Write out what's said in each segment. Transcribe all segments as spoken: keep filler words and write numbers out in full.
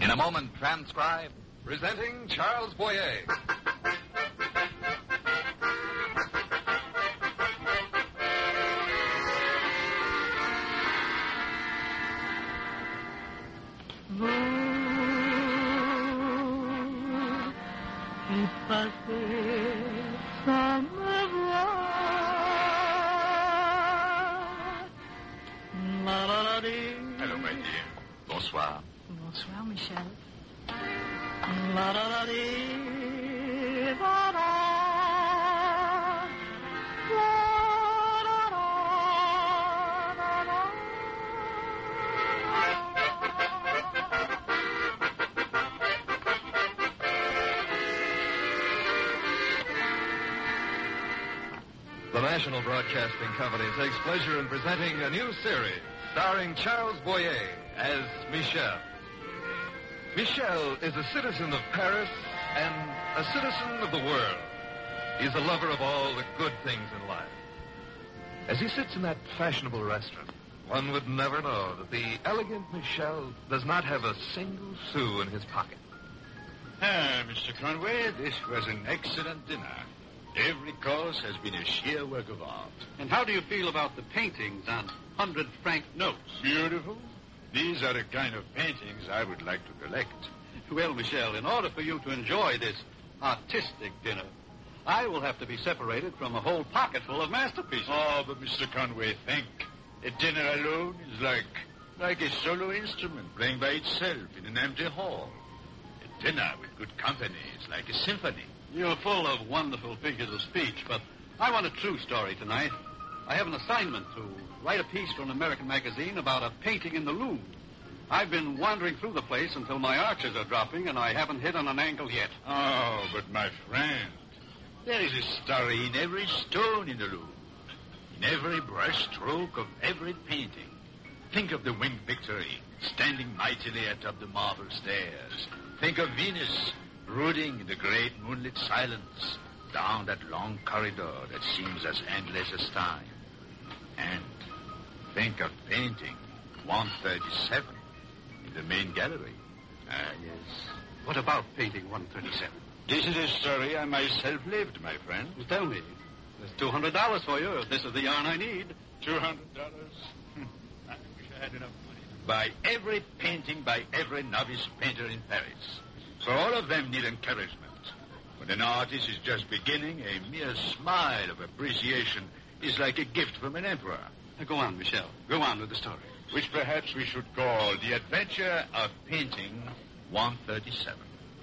In a moment, transcribed, presenting Charles Boyer. Hello, my dear. Bonsoir. Bonsoir, Michel. The National Broadcasting Company takes pleasure in presenting a new series starring Charles Boyer as Michel. Michel is a citizen of Paris and a citizen of the world. He's a lover of all the good things in life. As he sits in that fashionable restaurant, one would never know that the elegant Michel does not have a single sou in his pocket. Ah, Mister Conway, this was an excellent dinner. Every course has been a sheer work of art. And how do you feel about the paintings on hundred-franc notes? Beautiful. These are the kind of paintings I would like to collect. Well, Michel, in order for you to enjoy this artistic dinner, I will have to be separated from a whole pocketful of masterpieces. Oh, but Mister Conway, think. A dinner alone is like, like a solo instrument playing by itself in an empty hall. A dinner with good company is like a symphony. You're full of wonderful figures of speech, but I want a true story tonight. I have an assignment to write a piece for an American magazine about a painting in the Louvre. I've been wandering through the place until my arches are dropping, and I haven't hit on an angle yet. Oh, but my friend, there is a story in every stone in the Louvre, in every brush stroke of every painting. Think of the Winged Victory standing mightily atop the marble stairs. Think of Venus brooding in the great moonlit silence down that long corridor that seems as endless as time. And think of painting one thirty-seven in the main gallery. Ah, yes. What about painting one thirty-seven? This is a story I myself lived, my friend. Well, tell me. There's two hundred dollars for you if this is the yarn I need. two hundred dollars? I wish I had enough money to buy every painting by every novice painter in Paris. For all of them need encouragement. When an artist is just beginning, a mere smile of appreciation is like a gift from an emperor. Now, go on, Michel. Go on with the story. Which perhaps we should call The Adventure of Painting one thirty-seven.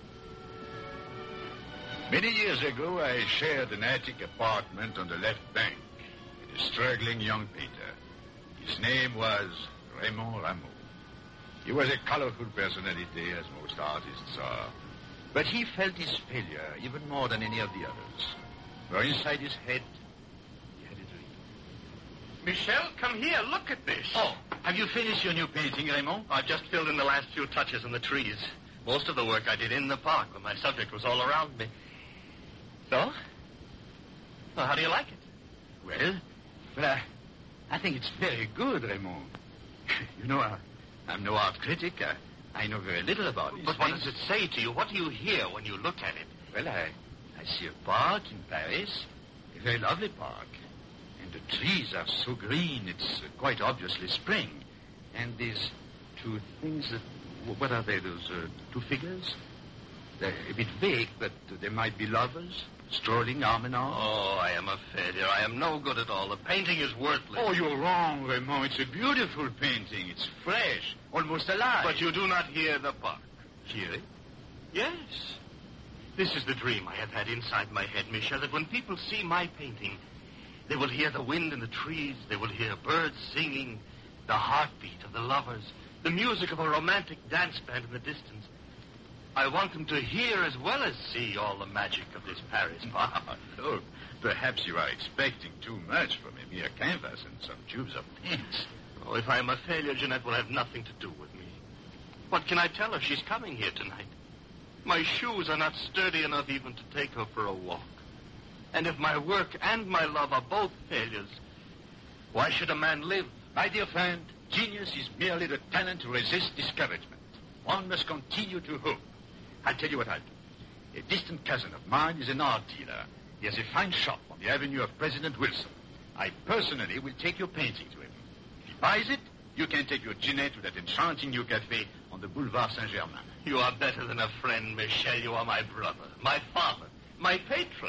Many years ago, I shared an attic apartment on the left bank with a struggling young painter. His name was Raymond Rameau. He was a colorful personality, as most artists are. But he felt his failure even more than any of the others. For inside his head, he had a dream. Michel, come here. Look at this. Oh, have you finished your new painting, Raymond? I've just filled in the last few touches on the trees. Most of the work I did in the park when my subject was all around me. So? Well, how do you like it? Well, well, I, I think it's very good, Raymond. You know, I, I'm no art critic. I, I know very little about it. But what does it say to you? What do you hear when you look at it? Well, I, I see a park in Paris, a very lovely park. And the trees are so green, it's uh, quite obviously spring. And these two things that, what are they, those uh, two figures? They're a bit vague, but uh, they might be lovers, strolling arm in arm. Oh, I am a failure. I am no good at all. The painting is worthless. Oh, you're wrong, Raymond. It's a beautiful painting. It's fresh, almost alive. But you do not hear the park. Hear it? Yes. This is the dream I have had inside my head, Michel, that when people see my painting, they will hear the wind in the trees, they will hear birds singing, the heartbeat of the lovers, the music of a romantic dance band in the distance. I want them to hear as well as see all the magic of this Paris park. Look, perhaps you are expecting too much from a mere canvas and some tubes of paint. Oh, if I am a failure, Jeanette will have nothing to do with me. What can I tell her? She's coming here tonight. My shoes are not sturdy enough even to take her for a walk. And if my work and my love are both failures, why should a man live? My dear friend, genius is merely the talent to resist discouragement. One must continue to hope. I'll tell you what I'll do. A distant cousin of mine is an art dealer. He has a fine shop on the avenue of President Wilson. I personally will take your painting to him. If he buys it, you can take your Jeanette to that enchanting new cafe on the Boulevard Saint-Germain. You are better than a friend, Michel. You are my brother, my father, my patron.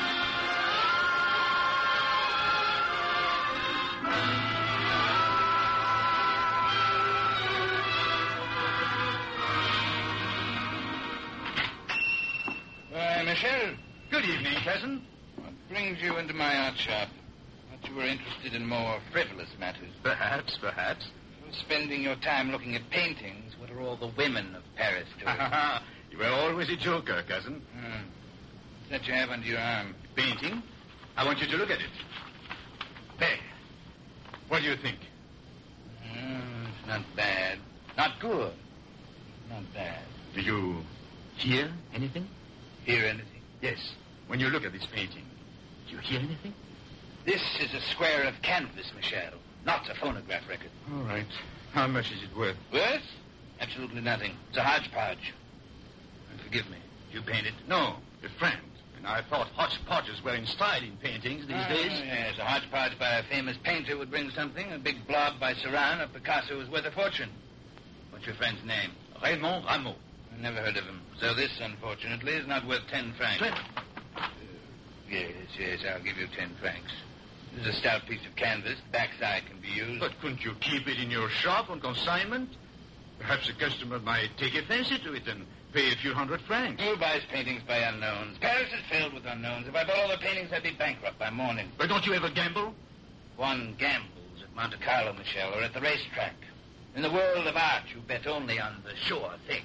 Uh, Michel, Good evening, cousin. what brings you into my art shop? Thought you were interested in more frivolous matters. Perhaps, perhaps. Spending your time looking at paintings, what are all the women of Paris doing? You were always a joker, cousin. Hmm. What's that you have under your arm? Painting? I want you to look at it. There. What do you think? Hmm, it's not bad. Not good. Not bad. Do you hear anything? Hear anything? Yes. When you look at this painting, do you hear anything? This is a square of canvas, Michel, not a phonograph record. All right. How much is it worth? Worth? Absolutely nothing. It's a hodgepodge. And forgive me. You painted? No, a friend. And I thought hodgepodges were in style in paintings these Oh, days. Yes, a hodgepodge by a famous painter would bring something. A big blob by Cézanne or Picasso is worth a fortune. What's your friend's name? Raymond Rameau. I never heard of him. So this, unfortunately, is not worth ten francs. Ten? Uh, yes, yes, I'll give you ten francs. This is a stout piece of canvas. The backside can be used. But couldn't you keep it in your shop on consignment? Perhaps a customer might take a fancy to it and pay a few hundred francs. Who buys paintings by unknowns? Paris is filled with unknowns. If I bought all the paintings, I'd be bankrupt by morning. But don't you ever gamble? One gambles at Monte Carlo, Michel, or at the racetrack. In the world of art, you bet only on the sure thing.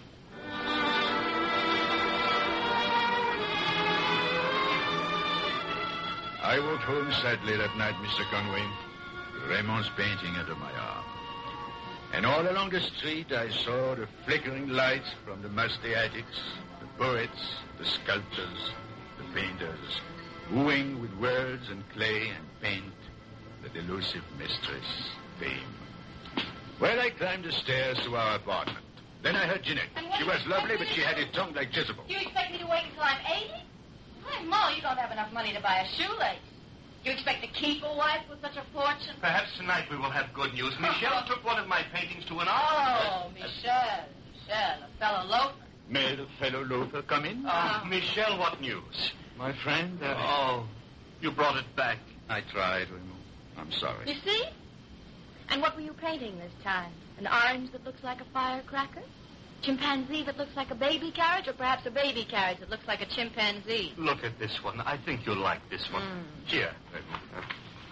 I walked home sadly that night, Mister Conway. Raymond's painting under my arm. And all along the street, I saw the flickering lights from the musty attics, the poets, the sculptors, the painters, wooing with words and clay and paint the elusive mistress, fame. Well, I climbed the stairs to our apartment. Then I heard Jeanette. She was lovely, but she had a tongue like Jezebel. You expect me to wait until I'm eighty? Why, Ma, you don't have enough money to buy a shoelace. You expect to keep a wife with such a fortune? Perhaps tonight we will have good news. Michel took one of my paintings to an art. Oh, Michel, Michel, a fellow loafer. May the fellow loafer come in? Ah, Michel, what news? My friend, uh, Oh, you brought it back. I tried, Raymond. I'm sorry. You see? And what were you painting this time? An orange that looks like a firecracker? Chimpanzee that looks like a baby carriage? Or perhaps a baby carriage that looks like a chimpanzee? Look at this one. I think you'll like this one. Mm. Here, Raymond.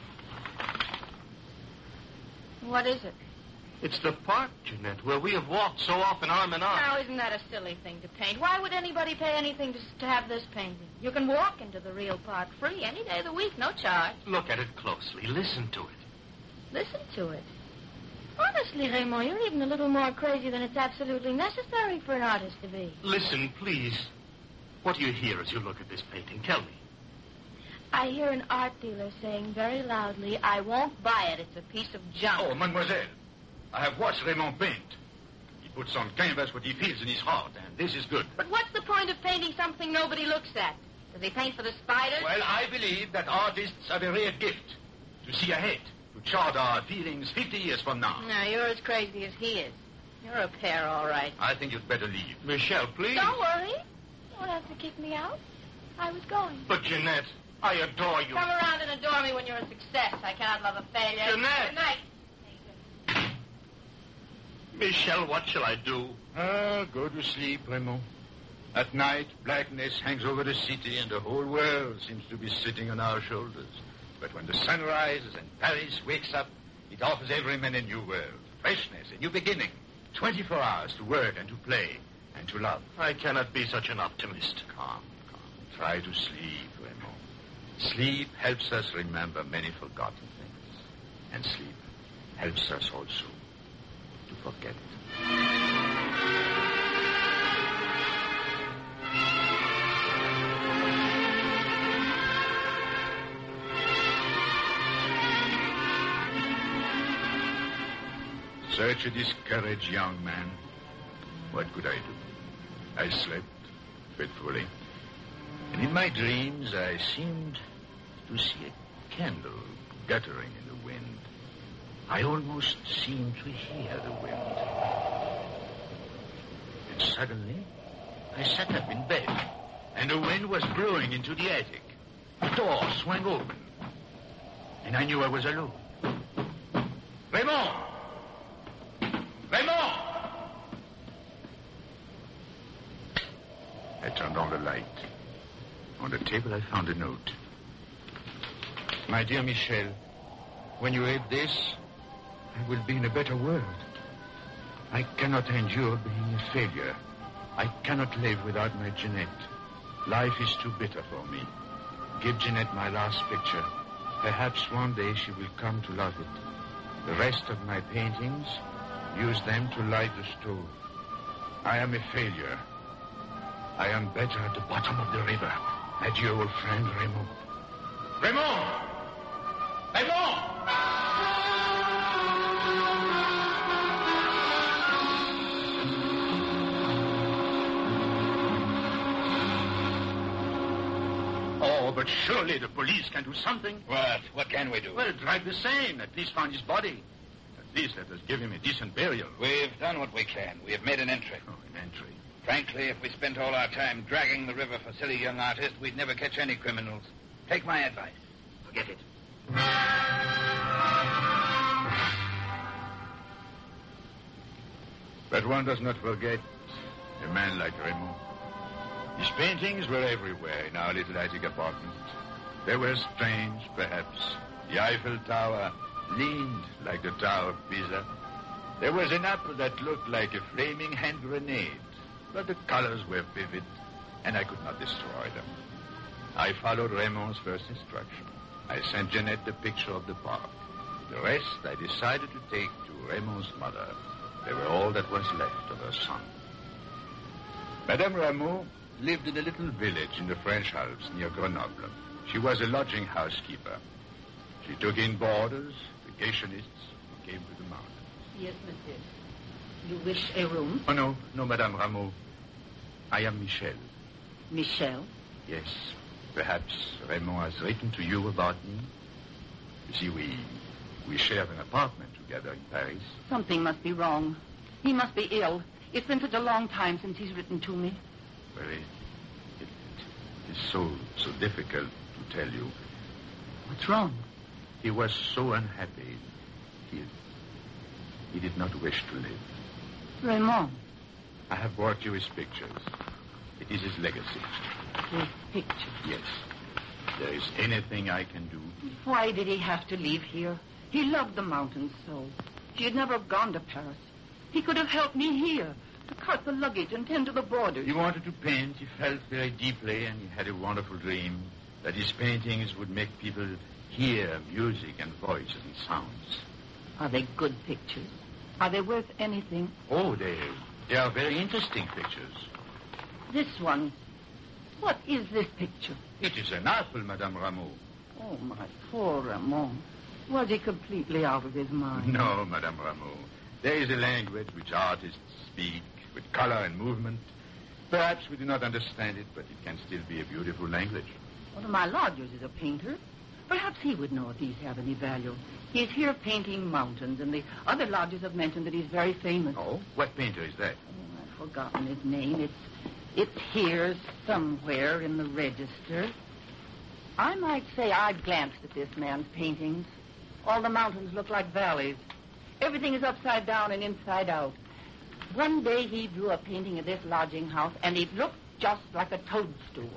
What is it? It's the park, Jeanette, where we have walked so often arm in arm. Now, isn't that a silly thing to paint? Why would anybody pay anything to, to have this painting? You can walk into the real park free any day of the week, no charge. Look at it closely. Listen to it. Listen to it. Honestly, Raymond, you're even a little more crazy than it's absolutely necessary for an artist to be. Listen, please. What do you hear as you look at this painting? Tell me. I hear an art dealer saying very loudly, I won't buy it. It's a piece of junk. Oh, mademoiselle, I have watched Raymond paint. He puts on canvas what he feels in his heart, and this is good. But what's the point of painting something nobody looks at? Does he paint for the spiders? Well, I believe that artists have a rare gift to see ahead, to chart our feelings fifty years from now. No, you're as crazy as he is. You're a pair, all right. I think you'd better leave. Michel, please. Don't worry. You won't have to kick me out. I was going. But, Jeanette, I adore you. Come around and adore me when you're a success. I cannot love a failure. Jeanette! Good night. Michel, what shall I do? Ah, go to sleep, Raymond. At night, blackness hangs over the city, and the whole world seems to be sitting on our shoulders. But when the sun rises and Paris wakes up, it offers every man a new world, freshness, a new beginning, twenty-four hours to work and to play and to love. I cannot be such an optimist. Calm, calm. Try to sleep, Raymond. Sleep helps us remember many forgotten things. And sleep helps us also to forget. Such a discouraged young man. What could I do? I slept fitfully. And in my dreams, I seemed to see a candle guttering in the wind. I almost seemed to hear the wind. And suddenly, I sat up in bed, and the wind was blowing into the attic. The door swung open, and I knew I was alone. Raymond! Raymond! I turned on the light. On the table, I found a note. My dear Michel, when you read this, I will be in a better world. I cannot endure being a failure. I cannot live without my Jeanette. Life is too bitter for me. Give Jeanette my last picture. Perhaps one day she will come to love it. The rest of my paintings, use them to light the stove. I am a failure. I am better at the bottom of the river. Adieu, old friend Raymond. Raymond! Raymond! Oh, but surely the police can do something. What? What can we do? Well, drive the same. At least find his body. At least let us give him a decent burial. We've done what we can. We have made an entry. Oh, an entry. Frankly, if we spent all our time dragging the river for silly young artists, we'd never catch any criminals. Take my advice. Forget it. But one does not forget a man like Raymond. His paintings were everywhere in our little attic apartment. They were strange, perhaps. The Eiffel Tower leaned like the Tower of Pisa. There was an apple that looked like a flaming hand grenade, but the colors were vivid, and I could not destroy them. I followed Raymond's first instruction. I sent Jeanette the picture of the park. The rest I decided to take to Raymond's mother. They were all that was left of her son. Madame Rameau lived in a little village in the French Alps near Grenoble. She was a lodging housekeeper. She took in boarders, vacationists who came to the mountains. Yes, monsieur. You wish a room? Oh, no, no, Madame Rameau. I am Michel. Michel? Yes. Perhaps Raymond has written to you about me. You see, we we share an apartment together in Paris. Something must be wrong. He must be ill. It's been such a long time since he's written to me. Well, it, it, it is so, so difficult to tell you. What's wrong? He was so unhappy. He, he did not wish to live. Raymond. I have brought you his pictures. It is his legacy. His pictures? Yes. If there is anything I can do. Why did he have to leave here? He loved the mountains so. He had never gone to Paris. He could have helped me here to cart the luggage and tend to the borders. He wanted to paint. He felt very deeply, and he had a wonderful dream that his paintings would make people hear music and voices and sounds. Are they good pictures? Are they worth anything? Oh, they, they are very interesting pictures. This one. What is this picture? It is an apple, Madame Rameau. Oh, my poor Raymond. Was he completely out of his mind? No, Madame Rameau. There is a language which artists speak with color and movement. Perhaps we do not understand it, but it can still be a beautiful language. One of my lodgers is a painter. Perhaps he would know if these have any value. He's here painting mountains, and the other lodgers have mentioned that he's very famous. Oh? What painter is that? Oh, I've forgotten his name. It's it's here somewhere in the register. I might say I glanced at this man's paintings. All the mountains look like valleys. Everything is upside down and inside out. One day he drew a painting of this lodging house, and it looked just like a toadstool.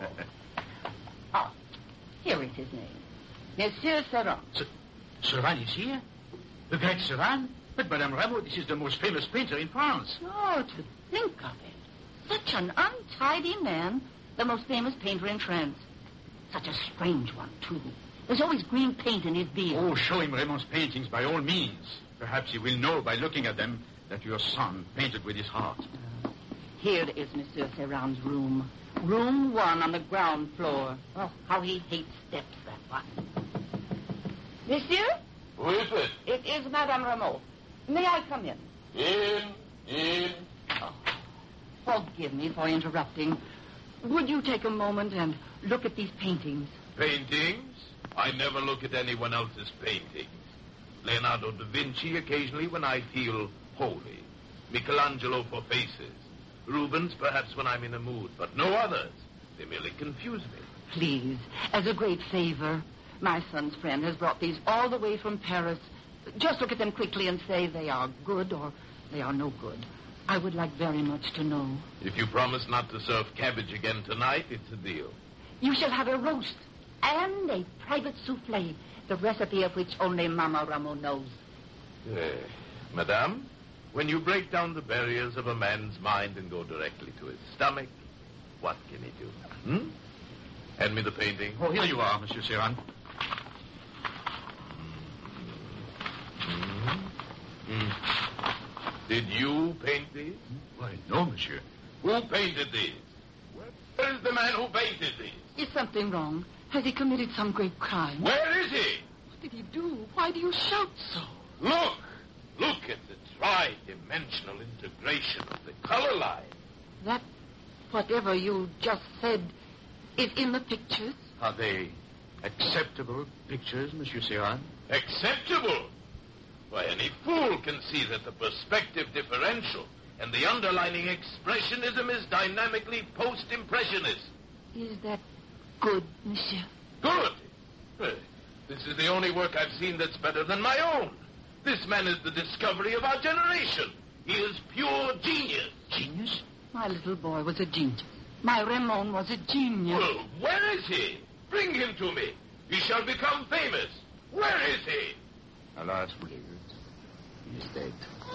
Ah, here is his name. Monsieur Serran. S- Serran is here? The great Serran? But, Madame Rameau, this is the most famous painter in France. Oh, to think of it. Such an untidy man, the most famous painter in France. Such a strange one, too. There's always green paint in his beard. Oh, show him Raymond's paintings by all means. Perhaps he will know by looking at them that your son painted with his heart. Uh, here is Monsieur Serran's room. Room one on the ground floor. Oh, how he hates steps, that one. Monsieur? Who is it? It is Madame Rameau. May I come in? In, in. Oh, forgive me for interrupting. Would you take a moment and look at these paintings? Paintings? I never look at anyone else's paintings. Leonardo da Vinci occasionally when I feel holy. Michelangelo for faces. Rubens perhaps when I'm in a mood, but no others. They merely confuse me. Please, as a great favor, my son's friend has brought these all the way from Paris. Just look at them quickly and say they are good or they are no good. I would like very much to know. If you promise not to serve cabbage again tonight, it's a deal. You shall have a roast and a private souffle, the recipe of which only Mama Rameau knows. Eh, Madame, when you break down the barriers of a man's mind and go directly to his stomach, what can he do? Hmm? Hand me the painting. Oh, here you are, Monsieur Serran. Mm-hmm. Mm. Did you paint these? Why, no, monsieur. Who painted these? Where is the man who painted these? Is something wrong? Has he committed some great crime? Where is he? What did he do? Why do you shout so? Look! Look at the tri-dimensional integration of the color line. That, whatever you just said, is in the pictures? Are they acceptable pictures, Monsieur Serran? Acceptable? Why, any fool can see that the perspective differential and the underlining expressionism is dynamically post-impressionist. Is that good, monsieur? Good? Well, this is the only work I've seen that's better than my own. This man is the discovery of our generation. He is pure genius. Genius? My little boy was a genius. My Raymond was a genius. Well, where is he? Bring him to me. He shall become famous. Where is he? Alas, William, he is dead.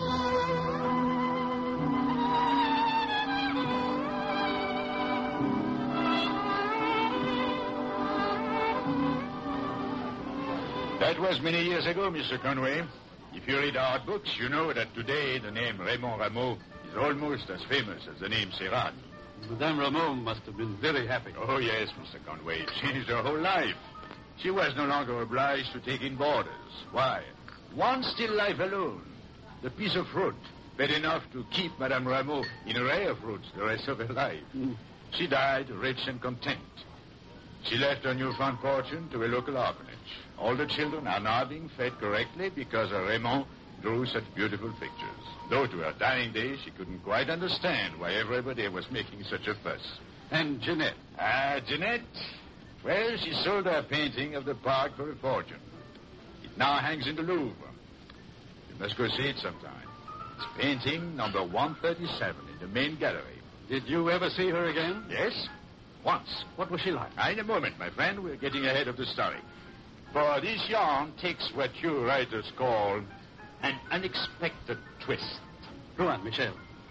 That was many years ago, Mister Conway. If you read our books, you know that today the name Raymond Rameau is almost as famous as the name Serran. Madame Rameau must have been very happy. Oh, yes, Mister Conway. It changed her whole life. She was no longer obliged to take in boarders. Why? One still life alone. The piece of fruit, bad enough to keep Madame Rameau in a ray of fruits the rest of her life. Mm. She died rich and content. She left her newfound fortune to a local orphanage. All the children are now being fed correctly because her Raymond drew such beautiful pictures. Though to her dying day, she couldn't quite understand why everybody was making such a fuss. And Jeanette? Ah, Jeanette? Well, she sold her painting of the park for a fortune. It now hangs in the Louvre. You must go see it sometime. It's painting number one thirty-seven in the main gallery. Did you ever see her again? Yes, once. What was she like? Ah, in a moment, my friend. We're getting ahead of the story. For this yarn takes what you writers call an unexpected twist. Go on, Michel.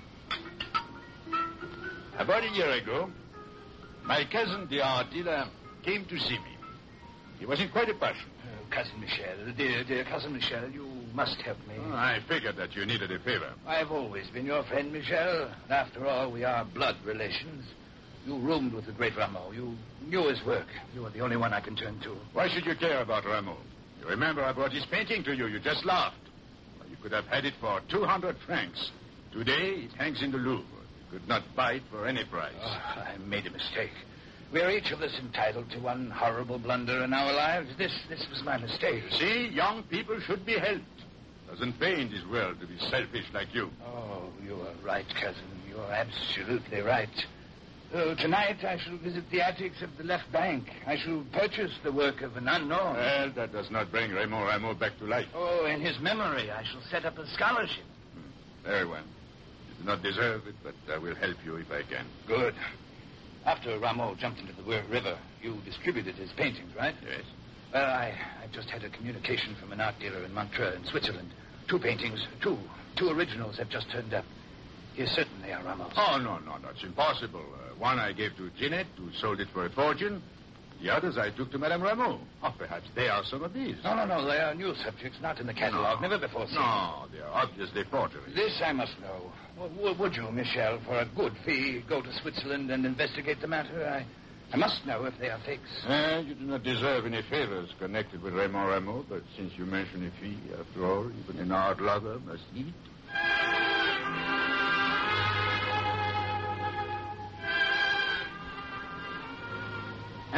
About a year ago, my cousin, the art dealer, came to see me. He was in quite a passion. Oh, Cousin Michel, dear, dear Cousin Michel, you must help me. Oh, I figured that you needed a favor. I've always been your friend, Michel. And after all, we are blood relations. You roomed with the great Rameau. You knew his work. You are the only one I can turn to. Why should you care about Rameau? You remember I brought his painting to you. You just laughed. Well, you could have had it for two hundred francs. Today, it hangs in the Louvre. You could not buy it for any price. Oh, I made a mistake. We are each of us entitled to one horrible blunder in our lives. This this was my mistake. You see, young people should be helped. Doesn't pay in this world to be selfish like you. Oh, you are right, cousin. You are absolutely right. So tonight I shall visit the attics of the left bank. I shall purchase the work of an unknown. Well, that does not bring Raymond Rameau back to life. Oh, in his memory, I shall set up a scholarship. Hmm. Very well. You do not deserve it, but I will help you if I can. Good. After Rameau jumped into the river, you distributed his paintings, right? Yes. Well, I, I just had a communication from an art dealer in Montreux in Switzerland. Two paintings, two, two originals have just turned up. He is certain they are Rameau's. Oh, no, no, that's impossible. Uh, one I gave to Jeanette, who sold it for a fortune. The others I took to Madame Rameau. Oh, perhaps they are some of these. No, no, no, they are new subjects, not in the catalog, no. never before seen. No, they are obviously forgeries. This I must know. W- would you, Michel, for a good fee, go to Switzerland and investigate the matter? I, I must know if they are fakes. Uh, you do not deserve any favors connected with Raymond Rameau, but since you mention a fee, after all, even an art lover must eat.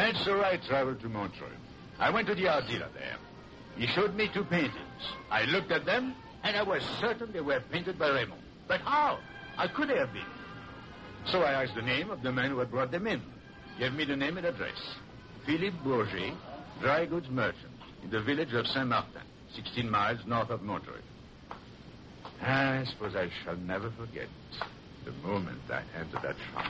And so I traveled to Montreux. I went to the art dealer there. He showed me two paintings. I looked at them, and I was certain they were painted by Raymond. But how? How could they have been? So I asked the name of the man who had brought them in. He gave me the name and address. Philippe Bourget, dry goods merchant, in the village of Saint-Martin, sixteen miles north of Montreux. I suppose I shall never forget the moment I entered that shop.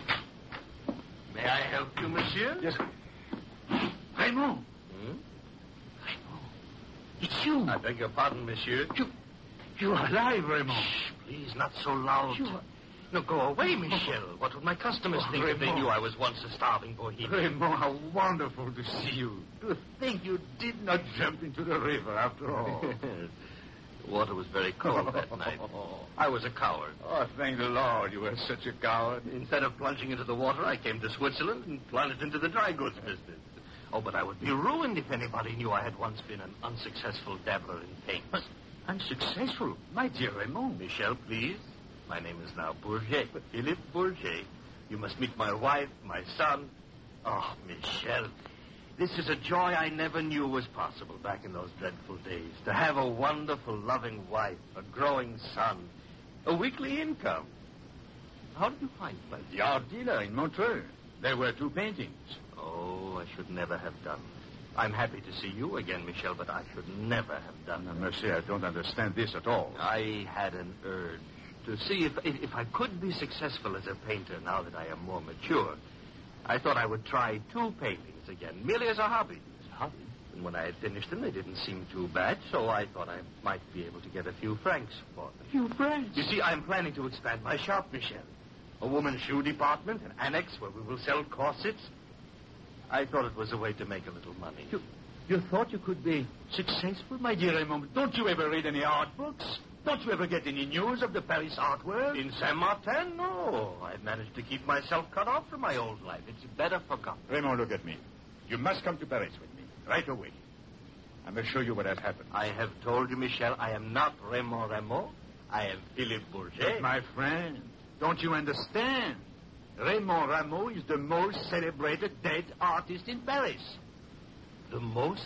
May I help you, monsieur? Yes, sir. Raymond. Hmm? Raymond. It's you. I beg your pardon, monsieur. You, you are alive, Raymond. Shh, please, not so loud. You are... No, go away, Michel. What would my customers Oh, think if they Raymond. knew I was once a starving bohemian? Raymond, how wonderful to see you. To think you did not jump into the river after all. The water was very cold that night. I was a coward. Oh, thank the Lord, you were such a coward. Instead of plunging into the water, I came to Switzerland and plunged into the dry goods business. Oh, but I would be ruined if anybody knew I had once been an unsuccessful dabbler in paint. But unsuccessful, my dear Raymond. Michel, please. My name is now Bourget, Philippe Bourget. You must meet my wife, my son. Oh, Michel, this is a joy I never knew was possible back in those dreadful days. To have a wonderful, loving wife, a growing son, a weekly income. How did you find my The art dealer in Montreux. There were two paintings. Oh, I should never have done that. I'm happy to see you again, Michel, but I should never have done No, that. monsieur, I don't understand this at all. I had an urge to see if, if if I could be successful as a painter now that I am more mature. I thought I would try two paintings again, merely as a hobby. Hobby? And when I had finished them, they didn't seem too bad, so I thought I might be able to get a few francs for them. Few francs? You see, I'm planning to expand my shop, Michel. A woman's shoe department, an annex where we will sell corsets. I thought it was a way to make a little money. You, you thought you could be successful, my dear Raymond? Don't you ever read any art books? Don't you ever get any news of the Paris art world? In Saint-Martin, no. I've managed to keep myself cut off from my old life. It's better forgotten. Raymond, look at me. You must come to Paris with me, right away. I must show you what has happened. I have told you, Michel, I am not Raymond Rameau. I am Philippe Bourget. But my friend, don't you understand? Raymond Rameau is the most celebrated dead artist in Paris. The most...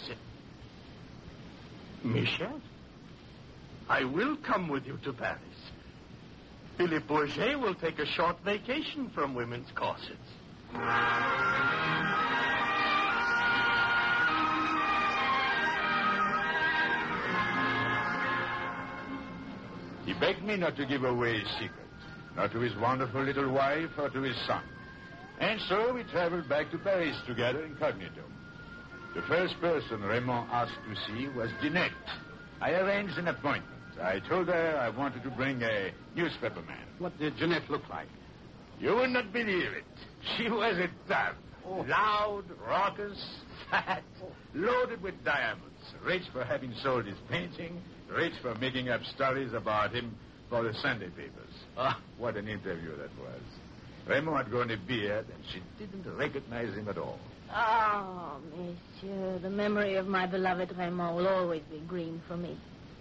Michel? I will come with you to Paris. Philippe Bourget will take a short vacation from women's corsets. He begged me not to give away his secret, not to his wonderful little wife or to his son. And so we traveled back to Paris together incognito. The first person Raymond asked to see was Dinette. I arranged an appointment. I told her I wanted to bring a newspaper man. What did Jeanette look like? You would not believe it. She was a tub. Oh. Loud, raucous, fat, loaded with diamonds. Rich for having sold his painting, rich for making up stories about him for the Sunday papers. Ah, what an interview that was. Raymond had grown a beard, and she didn't recognize him at all. Oh, monsieur, the memory of my beloved Raymond will always be green for me.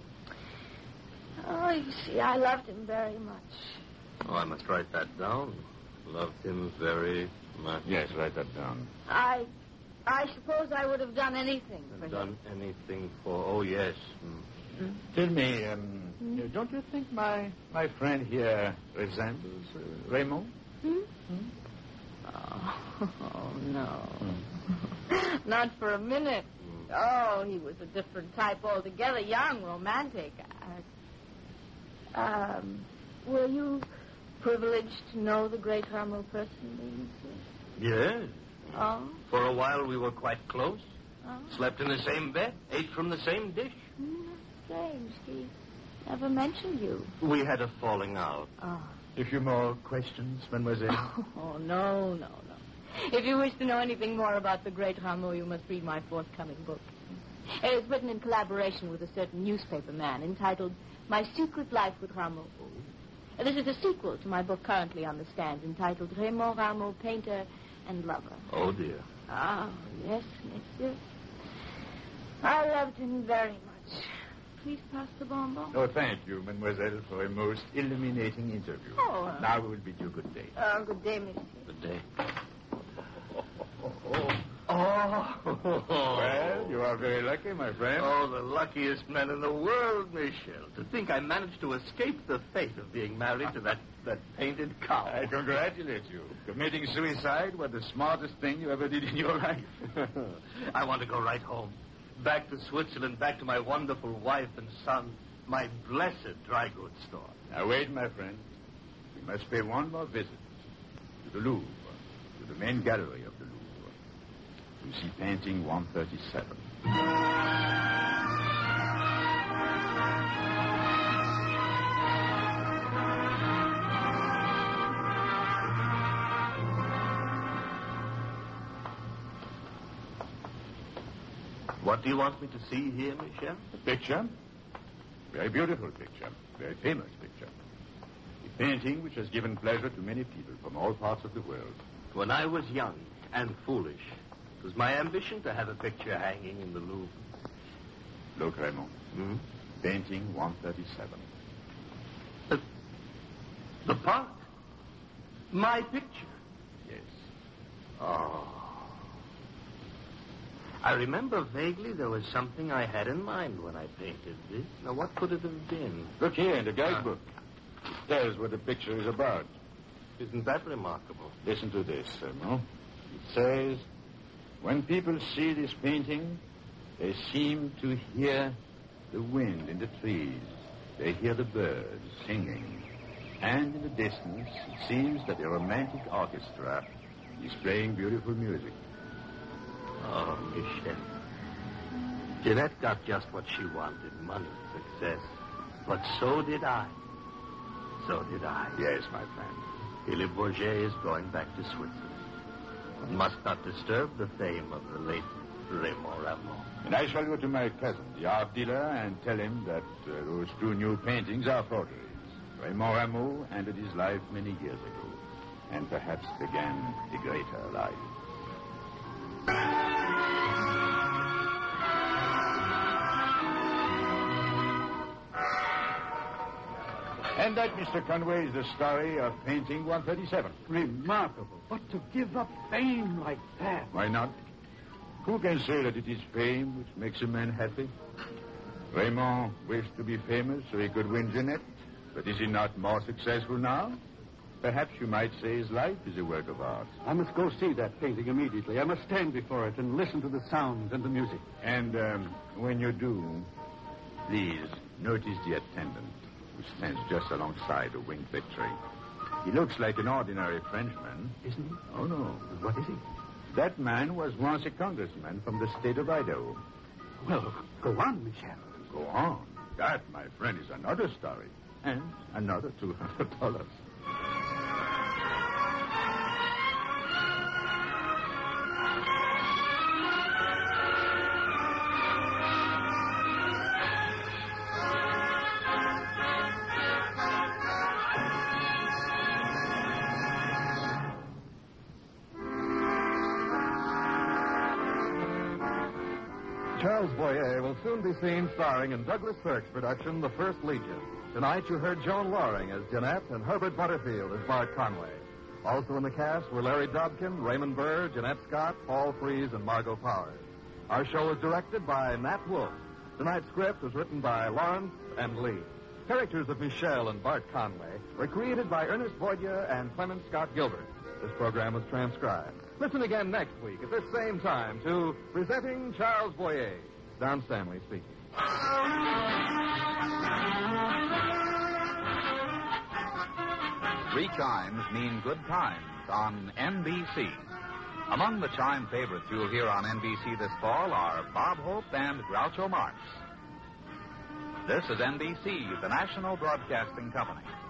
Oh, you see, I loved him very much. Oh, I must write that down. Loved him very much. Yes, write that down. I, I suppose I would have done anything for him. Done anything for... Oh, yes. Mm. Mm. Tell me, um, Hmm? don't you think my, my friend here resembles uh, Raymond? Hmm? Oh, oh, no. Not for a minute. Oh, he was a different type altogether. Young, romantic. Uh, um, were you privileged to know the great Rameau personally, monsieur? Yes. Oh? For a while we were quite close. Oh? Slept in the same bed. Ate from the same dish. Hmm, strange. He never mentioned you. We had a falling out. Oh. A few more questions, mademoiselle? Oh, no, no, no. If you wish to know anything more about the great Rameau, you must read my forthcoming book. It is written in collaboration with a certain newspaper man entitled My Secret Life with Rameau. This is a sequel to my book currently on the stand entitled Raymond Rameau, Painter and Lover. Oh, dear. Ah, yes, monsieur. I loved him very much. Please pass the bonbon. Oh, thank you, mademoiselle, for a most illuminating interview. Oh, uh, Now we will bid you good day. Oh, good day, monsieur. Good day. Oh. Well, you are very lucky, my friend. Oh, the luckiest man in the world, Michel. To think I managed to escape the fate of being married to that, that painted cow. I congratulate you. Committing suicide was the smartest thing you ever did in your life. I want to go right home. Back to Switzerland, back to my wonderful wife and son, my blessed dry goods store. Now, wait, my friend. We must pay one more visit to the Louvre, to the main gallery of the Louvre. You see painting one thirty-seven. What do you want me to see here, Michel? A picture. Very beautiful picture. Very famous picture. A painting which has given pleasure to many people from all parts of the world. When I was young and foolish, it was my ambition to have a picture hanging in the Louvre. Look, Raymond. Hmm? Painting one thirty-seven. The, the part? My picture? Yes. Oh. I remember vaguely there was something I had in mind when I painted this. Now, what could it have been? Look here in the guidebook. It tells what the picture is about. Isn't that remarkable? Listen to this, Raymond. It says, when people see this painting, they seem to hear the wind in the trees. They hear the birds singing. And in the distance, it seems that a romantic orchestra is playing beautiful music. Oh, Michel. Jeanette got just what she wanted, money, success. But so did I. So did I. Yes, my friend. Philippe Bourget is going back to Switzerland. One must not disturb the fame of the late Raymond Rameau. And I shall go to my cousin, the art dealer, and tell him that uh, those two new paintings are forgeries. Raymond Rameau ended his life many years ago, and perhaps began a greater life. And that, Mister Conway, is the story of painting one thirty-seven. Remarkable. But to give up fame like that. Why not? Who can say that it is fame which makes a man happy? Raymond wished to be famous so he could win Jeanette. But is he not more successful now? Perhaps you might say his life is a work of art. I must go see that painting immediately. I must stand before it and listen to the sounds and the music. And um, when you do, please notice the attendant who stands just alongside the winged victory. He looks like an ordinary Frenchman. Isn't he? Oh, no. What is he? That man was once a congressman from the state of Idaho. Well, go on, Michel. Go on. That, my friend, is another story. And another two hundred dollars. Charles Boyer will soon be seen starring in Douglas Sirk's production, The First Legion. Tonight you heard Joan Loring as Jeanette and Herbert Butterfield as Bart Conway. Also in the cast were Larry Dobkin, Raymond Burr, Jeanette Scott, Paul Frees, and Margot Powers. Our show was directed by Nat Wolff. Tonight's script was written by Lawrence and Lee. Characters of Michel and Bart Conway were created by Ernest Voidya and Clement Scott Gilbert. This program was transcribed. Listen again next week at this same time to Presenting Charles Boyer. Don Stanley speaking. Three chimes mean good times on N B C. Among the chime favorites you'll hear on N B C this fall are Bob Hope and Groucho Marx. This is N B C, the national broadcasting company.